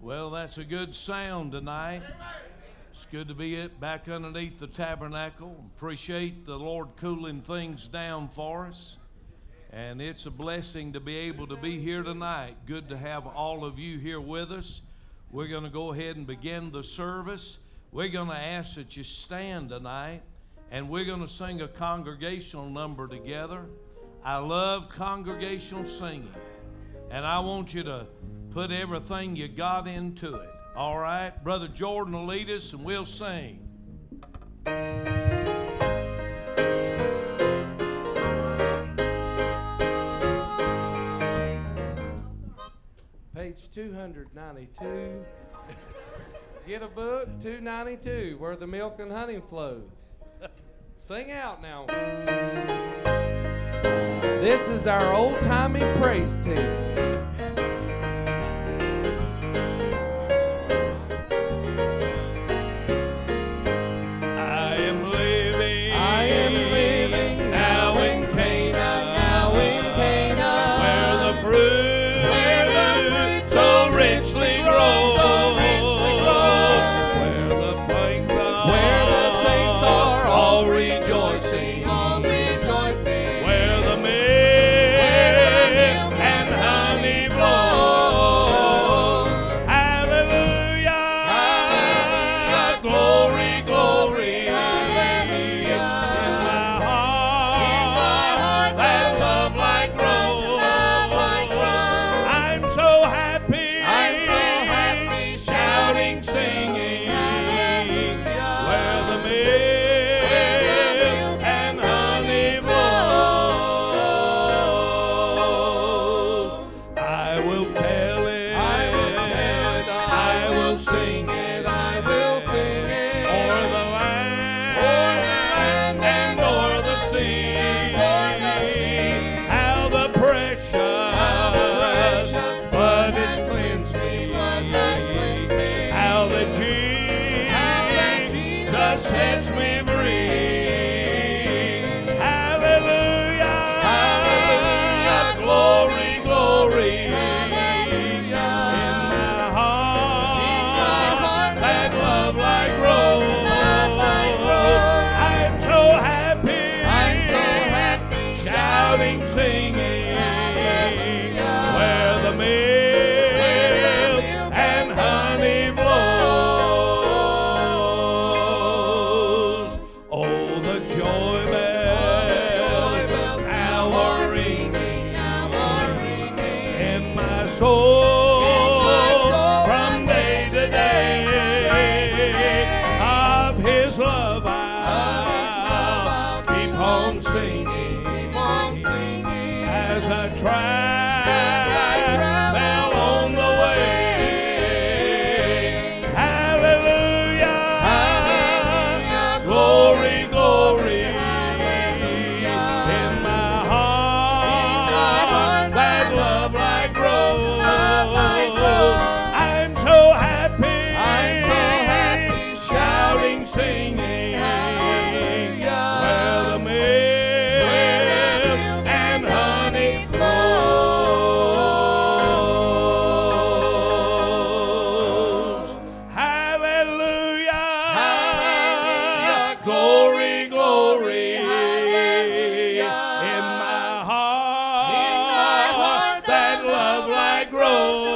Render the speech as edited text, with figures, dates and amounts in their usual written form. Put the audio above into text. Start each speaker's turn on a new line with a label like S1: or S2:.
S1: Well, that's a good sound tonight. It's good to be back underneath the tabernacle. Appreciate the Lord cooling things down for us. And it's a blessing to be able to be here tonight. Good to have all of you here with us. We're going to go ahead and begin the service. We're going to ask that you stand tonight, and we're going to sing a congregational number together. I love congregational singing, and I want you to put everything you got into it. All right? Brother Jordan will lead us, and we'll sing.
S2: Page 292. Get a book, 292, where the milk and honey flows. Sing out now. This is our old-timey praise team.
S1: Grow.